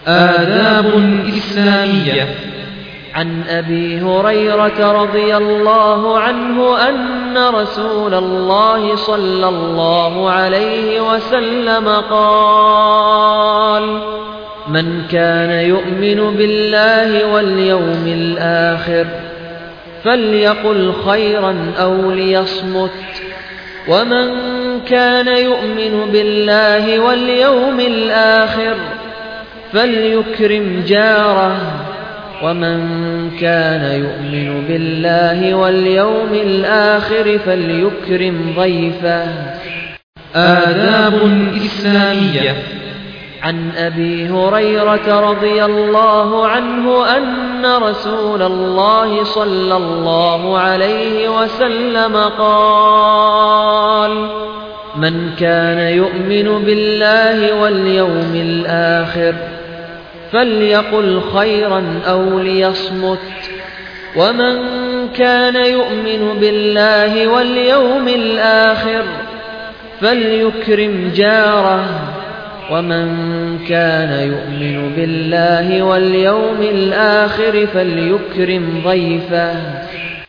آداب إسلامية. عن أبي هريرة رضي الله عنه أن رسول الله صلى الله عليه وسلم قال: من كان يؤمن بالله واليوم الآخر فليقل خيرا أو ليصمت، ومن كان يؤمن بالله واليوم الآخر فليكرم جاره، ومن كان يؤمن بالله واليوم الآخر فليكرم ضيفه. آداب إسلامية. عن أبي هريرة رضي الله عنه أن رسول الله صلى الله عليه وسلم قال: من كان يؤمن بالله واليوم الآخر فليقل خيرا أو ليصمت، ومن كان يؤمن بالله واليوم الآخر فليكرم جاره، ومن كان يؤمن بالله واليوم الآخر فليكرم ضيفه.